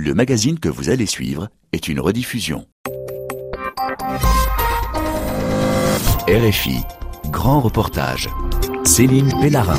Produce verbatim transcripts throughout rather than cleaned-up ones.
le magazine que vous allez suivre est une rediffusion. R F I, grand reportage. Céline Pellarin.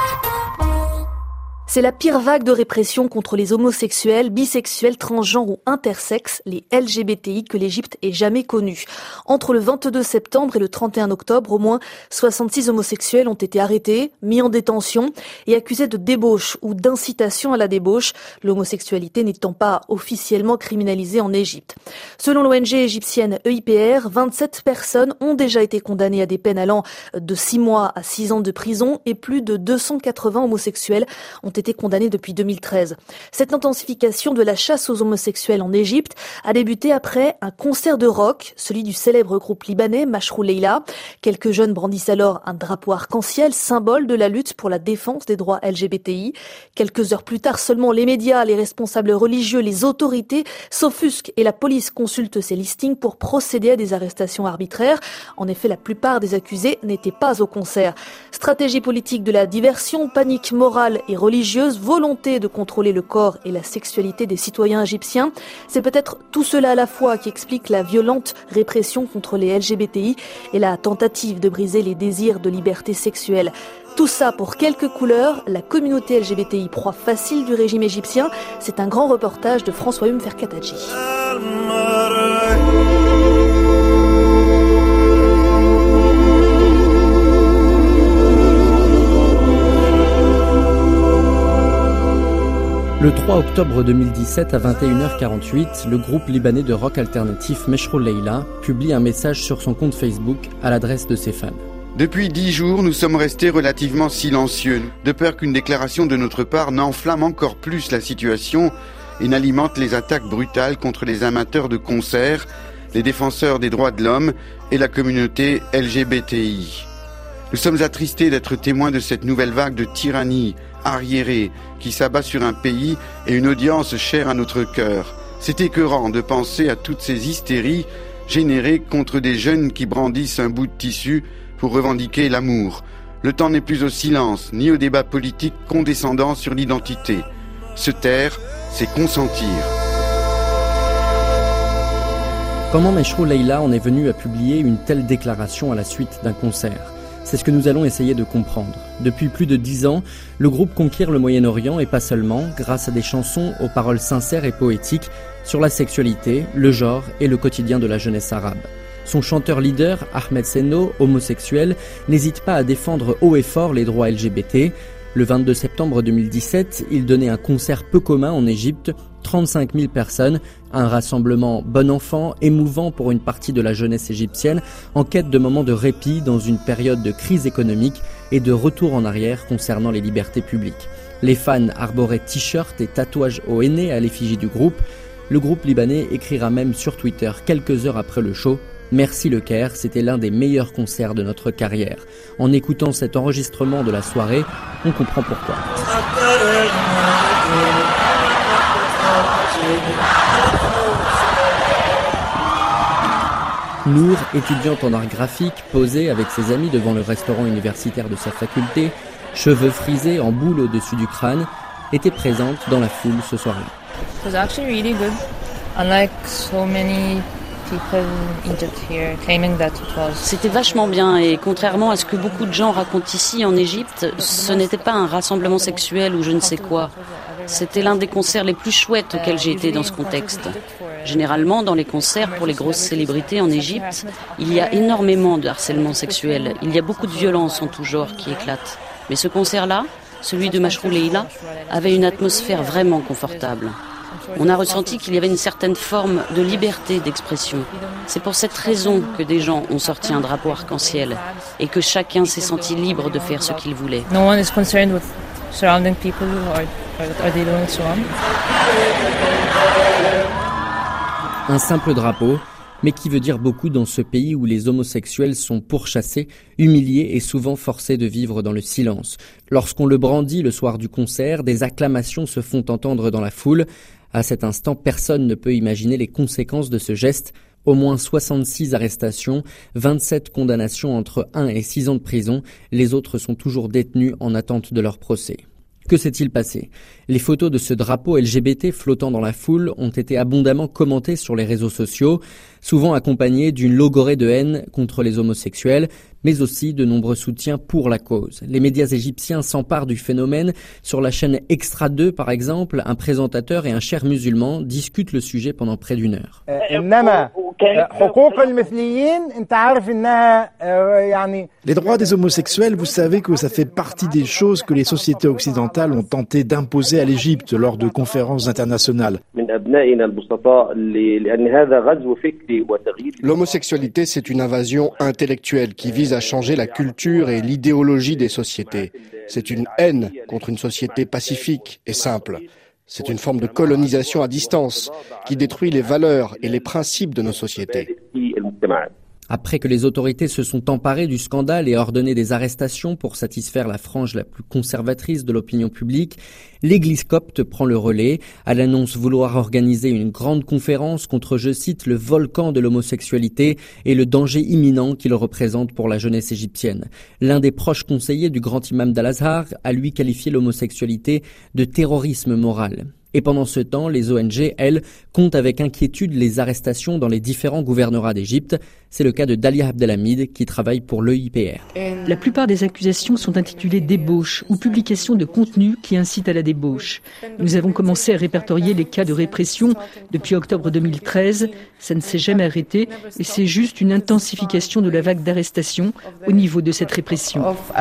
C'est la pire vague de répression contre les homosexuels, bisexuels, transgenres ou intersexes, les L G B T I, que l'Égypte ait jamais connue. Entre le vingt-deux septembre et le trente et un octobre, au moins soixante-six homosexuels ont été arrêtés, mis en détention et accusés de débauche ou d'incitation à la débauche, l'homosexualité n'étant pas officiellement criminalisée en Égypte. Selon l'O N G égyptienne E I P R, vingt-sept personnes ont déjà été condamnées à des peines allant de six mois à six ans de prison et plus de deux cent quatre-vingts homosexuels ont été condamnés depuis deux mille treize. Cette intensification de la chasse aux homosexuels en Égypte a débuté après un concert de rock, celui du célèbre groupe libanais Mashrou Leila. Quelques jeunes brandissent alors un drapeau arc-en-ciel, symbole de la lutte pour la défense des droits L G B T I. Quelques heures plus tard seulement, les médias, les responsables religieux, les autorités s'offusquent et la police consulte ces listings pour procéder à des arrestations arbitraires. En effet, la plupart des accusés n'étaient pas au concert. Stratégie politique de la diversion, panique morale et religieuse, volonté de contrôler le corps et la sexualité des citoyens égyptiens. C'est peut-être tout cela à la fois qui explique la violente répression contre les L G B T I et la tentative de briser les désirs de liberté sexuelle. Tout ça pour quelques couleurs, la communauté L G B T I proie facile du régime égyptien. C'est un grand reportage de François Hume Ferkataji. Le trois octobre deux mille dix-sept à vingt et une heures quarante-huit, le groupe libanais de rock alternatif Mashrou Leila publie un message sur son compte Facebook à l'adresse de ses fans. Depuis dix jours, nous sommes restés relativement silencieux, de peur qu'une déclaration de notre part n'enflamme encore plus la situation et n'alimente les attaques brutales contre les amateurs de concerts, les défenseurs des droits de l'homme et la communauté L G B T I. Nous sommes attristés d'être témoins de cette nouvelle vague de tyrannie arriérée qui s'abat sur un pays et une audience chère à notre cœur. C'est écœurant de penser à toutes ces hystéries générées contre des jeunes qui brandissent un bout de tissu pour revendiquer l'amour. Le temps n'est plus au silence, ni au débat politique condescendant sur l'identité. Se taire, c'est consentir. Comment Mashrou Leila en est venu à publier une telle déclaration à la suite d'un concert ? C'est ce que nous allons essayer de comprendre. Depuis plus de dix ans, le groupe conquiert le Moyen-Orient et pas seulement, grâce à des chansons aux paroles sincères et poétiques sur la sexualité, le genre et le quotidien de la jeunesse arabe. Son chanteur leader, Ahmed Senno, homosexuel, n'hésite pas à défendre haut et fort les droits L G B T. Le vingt-deux septembre deux mille dix-sept, il donnait un concert peu commun en Égypte, trente-cinq mille personnes, un rassemblement bon enfant, émouvant pour une partie de la jeunesse égyptienne, en quête de moments de répit dans une période de crise économique et de retour en arrière concernant les libertés publiques. Les fans arboraient t-shirts et tatouages au henné à l'effigie du groupe. Le groupe libanais écrira même sur Twitter quelques heures après le show: merci le Caire, c'était l'un des meilleurs concerts de notre carrière. En écoutant cet enregistrement de la soirée, on comprend pourquoi. Nour, étudiante en art graphique, posée avec ses amis devant le restaurant universitaire de sa faculté, cheveux frisés en boule au-dessus du crâne, était présente dans la foule ce soir-là. It was actually really good. Unlike so many C'était vachement bien et contrairement à ce que beaucoup de gens racontent ici en Égypte, ce n'était pas un rassemblement sexuel ou je ne sais quoi. C'était l'un des concerts les plus chouettes auxquels j'ai été dans ce contexte. Généralement, dans les concerts pour les grosses célébrités en Égypte, il y a énormément de harcèlement sexuel. Il y a beaucoup de violence en tout genre qui éclatent. Mais ce concert-là, celui de Mashrou Leila, avait une atmosphère vraiment confortable. On a ressenti qu'il y avait une certaine forme de liberté d'expression. C'est pour cette raison que des gens ont sorti un drapeau arc-en-ciel et que chacun s'est senti libre de faire ce qu'il voulait. No one is concerned with surrounding people or are they doing so wrong? Un simple drapeau, mais qui veut dire beaucoup dans ce pays où les homosexuels sont pourchassés, humiliés et souvent forcés de vivre dans le silence. Lorsqu'on le brandit le soir du concert, des acclamations se font entendre dans la foule. À cet instant, personne ne peut imaginer les conséquences de ce geste. Au moins soixante-six arrestations, vingt-sept condamnations entre un et six ans de prison. Les autres sont toujours détenus en attente de leur procès. Que s'est-il passé ? Les photos de ce drapeau L G B T flottant dans la foule ont été abondamment commentées sur les réseaux sociaux, souvent accompagnées d'une logorrhée de haine contre les homosexuels, mais aussi de nombreux soutiens pour la cause. Les médias égyptiens s'emparent du phénomène. Sur la chaîne Extra deux, par exemple, un présentateur et un cher musulman discutent le sujet pendant près d'une heure. Les droits des homosexuels, vous savez que ça fait partie des choses que les sociétés occidentales ont tenté d'imposer à l'Égypte lors de conférences internationales. L'homosexualité, c'est une invasion intellectuelle qui vise à changer la culture et l'idéologie des sociétés. C'est une haine contre une société pacifique et simple. C'est une forme de colonisation à distance qui détruit les valeurs et les principes de nos sociétés. Après que les autorités se sont emparées du scandale et ordonné des arrestations pour satisfaire la frange la plus conservatrice de l'opinion publique, l'Église copte prend le relais. Elle annonce vouloir organiser une grande conférence contre, je cite, le volcan de l'homosexualité et le danger imminent qu'il représente pour la jeunesse égyptienne. L'un des proches conseillers du grand imam d'Al-Azhar a lui qualifié l'homosexualité de terrorisme moral. Et pendant ce temps, les O N G, elles, comptent avec inquiétude les arrestations dans les différents gouvernorats d'Égypte. C'est le cas de Dalia Abdelhamid qui travaille pour l'E I P R. La plupart des accusations sont intitulées débauche ou publication de contenu qui incite à la débauche. Nous avons commencé à répertorier les cas de répression depuis octobre deux mille treize. Ça ne s'est jamais arrêté et c'est juste une intensification de la vague d'arrestations au niveau de cette répression.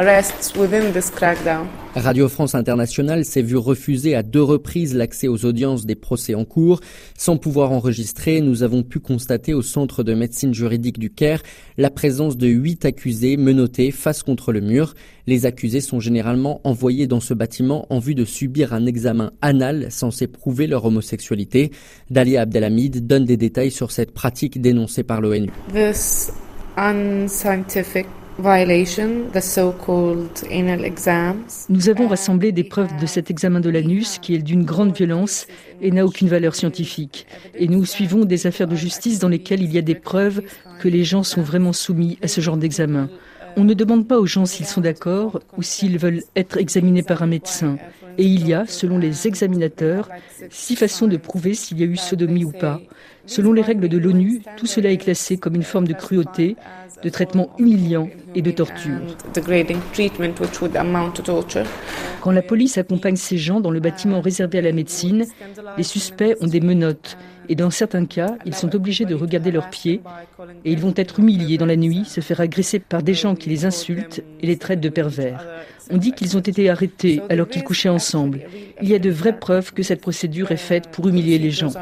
Radio France Internationale s'est vu refuser à deux reprises l'accès aux audiences des procès en cours. Sans pouvoir enregistrer, nous avons pu constater au Centre de médecine juridique du Caire la présence de huit accusés menottés face contre le mur. Les accusés sont généralement envoyés dans ce bâtiment en vue de subir un examen anal censé prouver leur homosexualité. Dalia Abdelhamid donne des détails sur cette pratique dénoncée par l'ONU. This unscientific violation, the so-called anal exams. Nous avons rassemblé des preuves de cet examen de l'anus qui est d'une grande violence et n'a aucune valeur scientifique. Et nous suivons des affaires de justice dans lesquelles il y a des preuves que les gens sont vraiment soumis à ce genre d'examen. On ne demande pas aux gens s'ils sont d'accord ou s'ils veulent être examinés par un médecin. Et il y a, selon les examinateurs, six façons de prouver s'il y a eu sodomie ou pas. Selon les règles de l'ONU, tout cela est classé comme une forme de cruauté, de traitement humiliant et de torture. Quand la police accompagne ces gens dans le bâtiment réservé à la médecine, les suspects ont des menottes. Et dans certains cas, ils sont obligés de regarder leurs pieds et ils vont être humiliés dans la nuit, se faire agresser par des gens qui les insultent et les traitent de pervers. On dit qu'ils ont été arrêtés alors qu'ils couchaient ensemble. Il y a de vraies preuves que cette procédure est faite pour humilier les gens.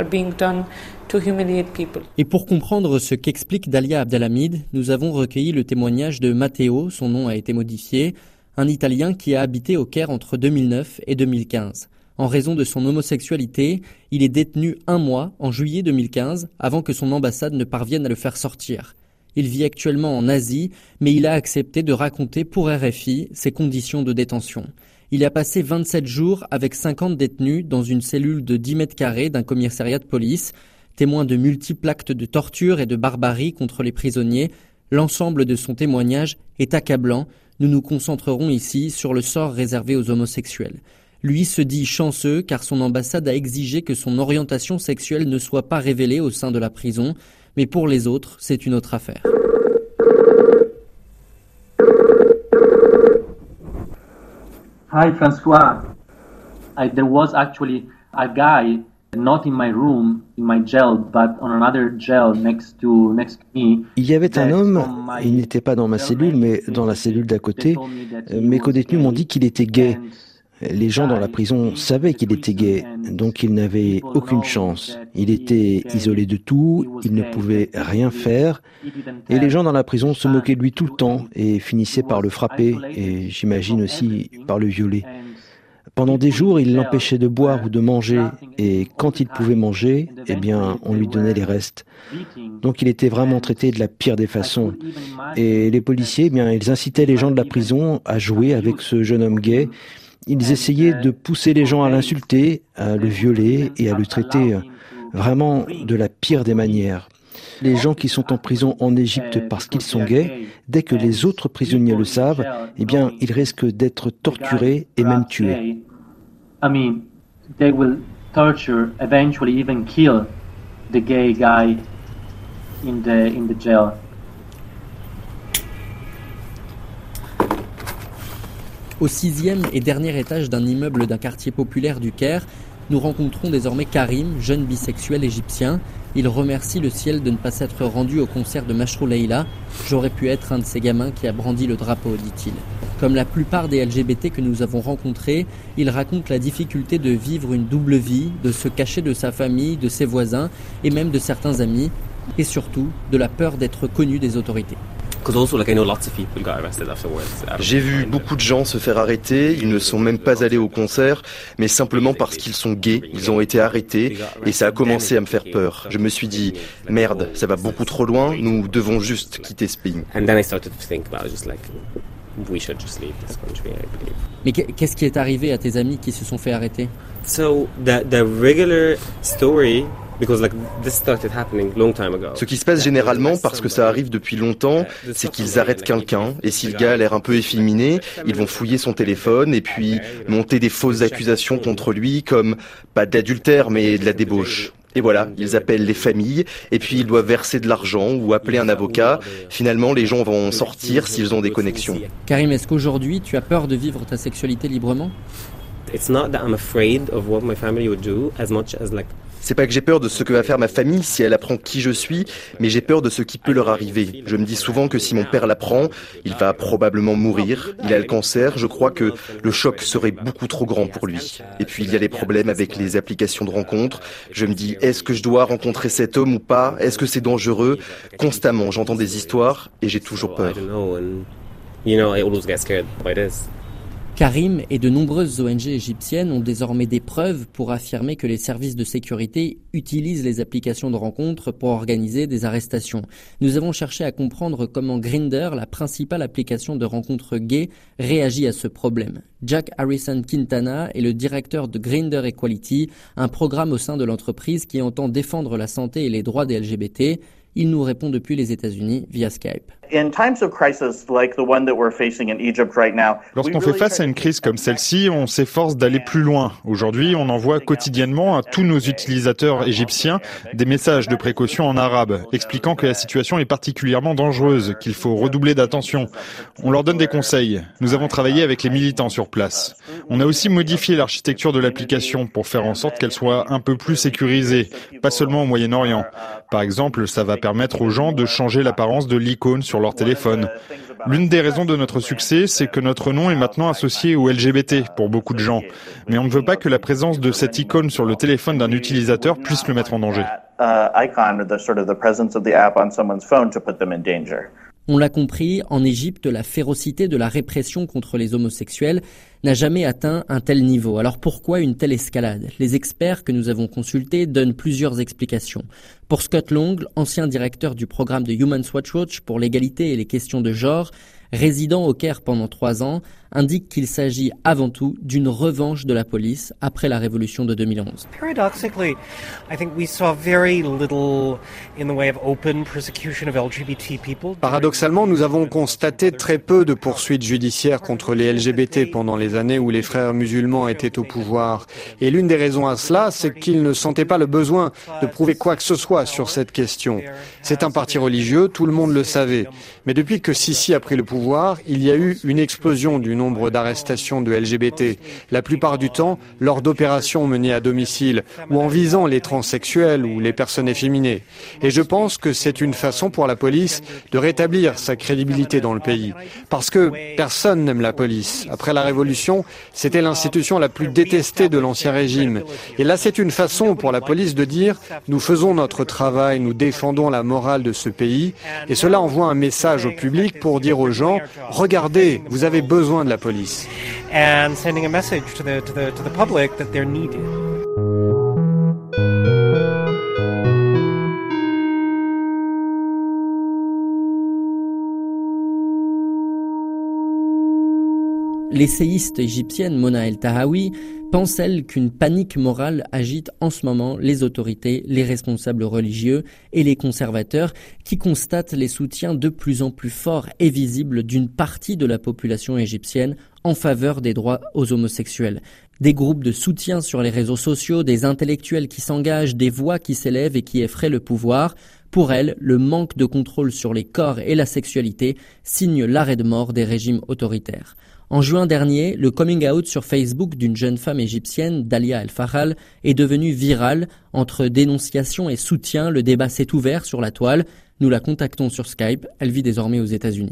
Et pour comprendre ce qu'explique Dalia Abdelhamid, nous avons recueilli le témoignage de Matteo, son nom a été modifié, un Italien qui a habité au Caire entre deux mille neuf et deux mille quinze. En raison de son homosexualité, il est détenu un mois en juillet deux mille quinze avant que son ambassade ne parvienne à le faire sortir. Il vit actuellement en Asie, mais il a accepté de raconter pour R F I ses conditions de détention. Il a passé vingt-sept jours avec cinquante détenus dans une cellule de dix mètres carrés d'un commissariat de police. Témoin de multiples actes de torture et de barbarie contre les prisonniers, l'ensemble de son témoignage est accablant. Nous nous concentrerons ici sur le sort réservé aux homosexuels. Lui se dit chanceux car son ambassade a exigé que son orientation sexuelle ne soit pas révélée au sein de la prison. Mais pour les autres, c'est une autre affaire. Hi François. I, there was actually a guy not in my room, in my jail, but on another jail next to next to me. Il y avait un homme, il n'était pas dans ma cellule, mais dans la cellule d'à côté. Mes codétenus m'ont dit qu'il était gay. Les gens dans la prison savaient qu'il était gay, donc il n'avait aucune chance. Il était isolé de tout, il ne pouvait rien faire, et les gens dans la prison se moquaient de lui tout le temps et finissaient par le frapper, et j'imagine aussi par le violer. Pendant des jours, il l'empêchait de boire ou de manger, et quand il pouvait manger, eh bien, on lui donnait les restes. Donc il était vraiment traité de la pire des façons. Et les policiers, eh bien, ils incitaient les gens de la prison à jouer avec ce jeune homme gay. Ils essayaient de pousser les gens à l'insulter, à le violer et à le traiter vraiment de la pire des manières. Les gens qui sont en prison en Égypte parce qu'ils sont gays, dès que les autres prisonniers le savent, eh bien, ils risquent d'être torturés et même tués. I mean, they will torture, eventually even kill the gay guy in the in the jail. Au sixième et dernier étage d'un immeuble d'un quartier populaire du Caire, nous rencontrons désormais Karim, jeune bisexuel égyptien. Il remercie le ciel de ne pas s'être rendu au concert de Mashrou Leila. J'aurais pu être un de ces gamins qui a brandi le drapeau, dit-il. Comme la plupart des L G B T que nous avons rencontrés, il raconte la difficulté de vivre une double vie, de se cacher de sa famille, de ses voisins et même de certains amis, et surtout de la peur d'être connu des autorités. J'ai vu beaucoup de gens se faire arrêter, ils ne sont même pas allés au concert, mais simplement parce qu'ils sont gays, ils ont été arrêtés et ça a commencé à me faire peur. Je me suis dit, merde, ça va beaucoup trop loin, nous devons juste quitter ce pays. Mais qu'est-ce qui est arrivé à tes amis qui se sont fait arrêter? So the the regular story. Ce qui se passe généralement, parce que ça arrive depuis longtemps, c'est qu'ils arrêtent quelqu'un, et si le gars a l'air un peu efféminé, ils vont fouiller son téléphone et puis monter des fausses accusations contre lui, comme, pas d'adultère, mais de la débauche. Et voilà, ils appellent les familles, et puis ils doivent verser de l'argent ou appeler un avocat. Finalement, les gens vont sortir s'ils ont des connexions. Karim, est-ce qu'aujourd'hui, tu as peur de vivre ta sexualité librement? It's not that I'm afraid of what my family would do as much as like C'est pas que j'ai peur de ce que va faire ma famille si elle apprend qui je suis, mais j'ai peur de ce qui peut leur arriver. Je me dis souvent que si mon père l'apprend, il va probablement mourir. Il a le cancer, je crois que le choc serait beaucoup trop grand pour lui. Et puis il y a les problèmes avec les applications de rencontres. Je me dis, est-ce que je dois rencontrer cet homme ou pas? Est-ce que c'est dangereux? Constamment, j'entends des histoires et j'ai toujours peur. Karim et de nombreuses O N G égyptiennes ont désormais des preuves pour affirmer que les services de sécurité utilisent les applications de rencontres pour organiser des arrestations. Nous avons cherché à comprendre comment Grindr, la principale application de rencontres gays, réagit à ce problème. Jack Harrison Quintana est le directeur de Grindr Equality, un programme au sein de l'entreprise qui entend défendre la santé et les droits des L G B T. Il nous répond depuis les États-Unis via Skype. Lorsqu'on fait face à une crise comme celle-ci, on s'efforce d'aller plus loin. Aujourd'hui, on envoie quotidiennement à tous nos utilisateurs égyptiens des messages de précaution en arabe, expliquant que la situation est particulièrement dangereuse, qu'il faut redoubler d'attention. On leur donne des conseils. Nous avons travaillé avec les militants sur place. On a aussi modifié l'architecture de l'application pour faire en sorte qu'elle soit un peu plus sécurisée, pas seulement au Moyen-Orient. Par exemple, ça va permettre aux gens de changer l'apparence de l'icône sur leur téléphone. L'une des raisons de notre succès, c'est que notre nom est maintenant associé au L G B T pour beaucoup de gens. Mais on ne veut pas que la présence de cette icône sur le téléphone d'un utilisateur puisse le mettre en danger. On l'a compris, en Égypte, la férocité de la répression contre les homosexuels n'a jamais atteint un tel niveau. Alors pourquoi une telle escalade? Les experts que nous avons consultés donnent plusieurs explications. Pour Scott Long, ancien directeur du programme de Human Rights Watch pour l'égalité et les questions de genre, résident au Caire pendant trois ans, indique qu'il s'agit avant tout d'une revanche de la police après la révolution de deux mille onze. Paradoxically, I think we saw very little in the way of open persecution of L G B T people. Paradoxalement, nous avons constaté très peu de poursuites judiciaires contre les L G B T pendant les années où les frères musulmans étaient au pouvoir. Et l'une des raisons à cela, c'est qu'ils ne sentaient pas le besoin de prouver quoi que ce soit sur cette question. C'est un parti religieux, tout le monde le savait. Mais depuis que Sisi a pris le pouvoir, il y a eu une explosion du nombre d'arrestations de L G B T, la plupart du temps lors d'opérations menées à domicile ou en visant les transsexuels ou les personnes efféminées. Et je pense que c'est une façon pour la police de rétablir sa crédibilité dans le pays. Parce que personne n'aime la police. Après la Révolution, c'était l'institution la plus détestée de l'Ancien Régime. Et là, c'est une façon pour la police de dire « nous faisons notre travail, nous défendons la morale de ce pays ». Et cela envoie un message au public pour dire aux gens « regardez, vous avez besoin de la police ». And sending a message to the to the to the public that they're needed. l'essayiste égyptienne Mona El Tahawi pense, elle, qu'une panique morale agite en ce moment les autorités, les responsables religieux et les conservateurs qui constatent les soutiens de plus en plus forts et visibles d'une partie de la population égyptienne en faveur des droits aux homosexuels. Des groupes de soutien sur les réseaux sociaux, des intellectuels qui s'engagent, des voix qui s'élèvent et qui effraient le pouvoir. Pour elle, le manque de contrôle sur les corps et la sexualité signe l'arrêt de mort des régimes autoritaires. En juin dernier, le coming out sur Facebook d'une jeune femme égyptienne, Dalia El Fahal, est devenu viral. Entre dénonciation et soutien, le débat s'est ouvert sur la toile. Nous la contactons sur Skype, elle vit désormais aux États-Unis.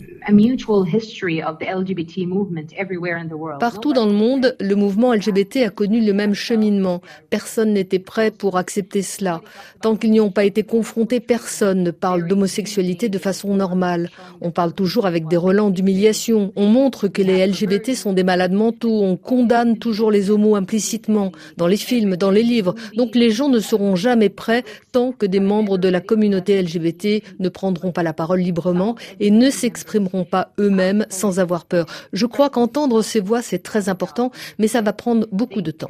Partout dans le monde, le mouvement L G B T a connu le même cheminement. Personne n'était prêt pour accepter cela. Tant qu'ils n'y ont pas été confrontés, personne ne parle d'homosexualité de façon normale. On parle toujours avec des relents d'humiliation. On montre que les L G B T sont des malades mentaux. On condamne toujours les homos implicitement, dans les films, dans les livres. Donc les gens ne seront jamais prêts tant que des membres de la communauté L G B T ne prendront pas la parole librement et ne s'exprimeront pas eux-mêmes sans avoir peur. Je crois qu'entendre ces voix, c'est très important, mais ça va prendre beaucoup de temps.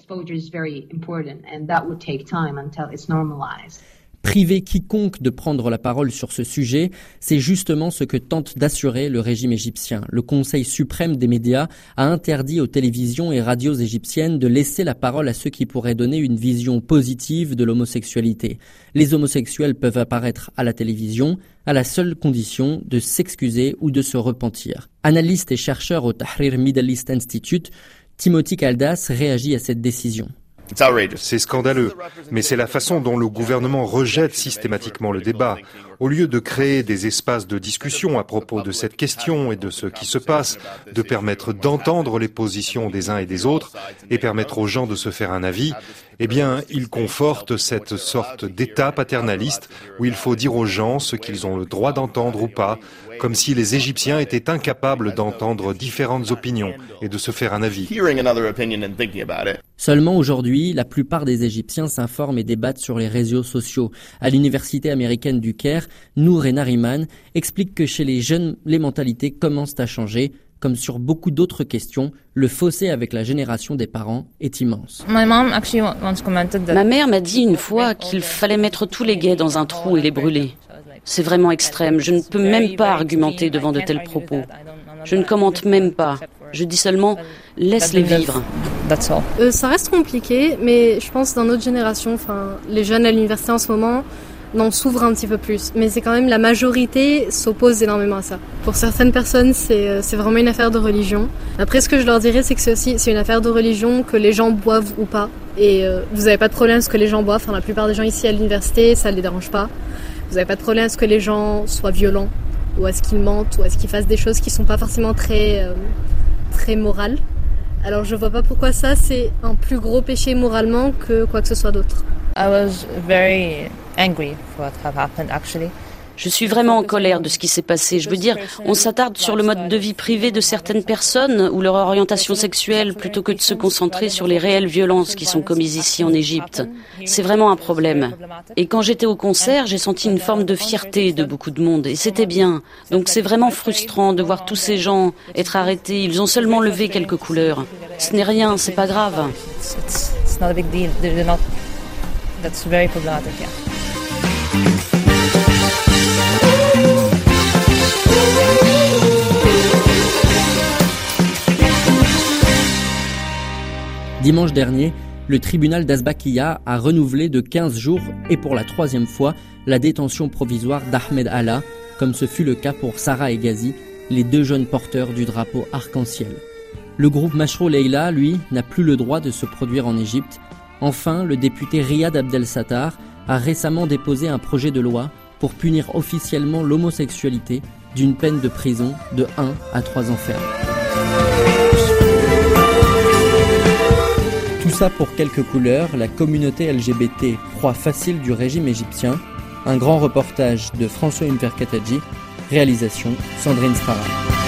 Priver quiconque de prendre la parole sur ce sujet, c'est justement ce que tente d'assurer le régime égyptien. Le Conseil suprême des médias a interdit aux télévisions et radios égyptiennes de laisser la parole à ceux qui pourraient donner une vision positive de l'homosexualité. Les homosexuels peuvent apparaître à la télévision à la seule condition de s'excuser ou de se repentir. Analyste et chercheur au Tahrir Middle East Institute, Timothy Kaldas réagit à cette décision. C'est scandaleux, mais c'est la façon dont le gouvernement rejette systématiquement le débat. Au lieu de créer des espaces de discussion à propos de cette question et de ce qui se passe, de permettre d'entendre les positions des uns et des autres et permettre aux gens de se faire un avis, eh bien, il conforte cette sorte d'état paternaliste où il faut dire aux gens ce qu'ils ont le droit d'entendre ou pas, comme si les Égyptiens étaient incapables d'entendre différentes opinions et de se faire un avis. Seulement aujourd'hui, la plupart des Égyptiens s'informent et débattent sur les réseaux sociaux. À l'université américaine du Caire, Nour et Nariman expliquent que chez les jeunes, les mentalités commencent à changer. Comme sur beaucoup d'autres questions, le fossé avec la génération des parents est immense. Ma mère m'a dit une fois qu'il fallait mettre tous les gays dans un trou et les brûler. C'est vraiment extrême. Je ne peux même pas argumenter devant de tels propos. Je ne commente même pas. Je dis seulement « laisse-les vivre ». Euh, ça reste compliqué, mais je pense dans notre génération, enfin, les jeunes à l'université en ce moment, n'en s'ouvrent un petit peu plus. Mais c'est quand même la majorité s'oppose énormément à ça. Pour certaines personnes, c'est, c'est vraiment une affaire de religion. Après, ce que je leur dirais, c'est que c'est aussi c'est une affaire de religion, que les gens boivent ou pas. Et euh, vous n'avez pas de problème à ce que les gens boivent. Enfin, la plupart des gens ici à l'université, ça ne les dérange pas. Vous n'avez pas de problème à ce que les gens soient violents, ou à ce qu'ils mentent, ou à ce qu'ils fassent des choses qui ne sont pas forcément très, euh, très morales. Alors je vois pas pourquoi ça c'est un plus gros péché moralement que quoi que ce soit d'autre. I was very angry for what have happened actually. Je suis vraiment en colère de ce qui s'est passé. Je veux dire, on s'attarde sur le mode de vie privé de certaines personnes ou leur orientation sexuelle plutôt que de se concentrer sur les réelles violences qui sont commises ici en Égypte. C'est vraiment un problème. Et quand j'étais au concert, j'ai senti une forme de fierté de beaucoup de monde et c'était bien. Donc c'est vraiment frustrant de voir tous ces gens être arrêtés. Ils ont seulement levé quelques couleurs. Ce n'est rien, c'est pas grave. It's, it's not a big deal. They're not... That's very problematic, yeah. Dimanche dernier, le tribunal d'Azbakiya a renouvelé de quinze jours et pour la troisième fois la détention provisoire d'Ahmed Allah, comme ce fut le cas pour Sarah et Ghazi, les deux jeunes porteurs du drapeau arc-en-ciel. Le groupe Mashrou Leila, lui, n'a plus le droit de se produire en Égypte. Enfin, le député Riyad Abdel Sattar a récemment déposé un projet de loi pour punir officiellement l'homosexualité d'une peine de prison de un à trois ans ferme. Tout ça pour quelques couleurs, la communauté L G B T, proie facile du régime égyptien. Un grand reportage de François Umferkatadji, réalisation Sandrine Sparra.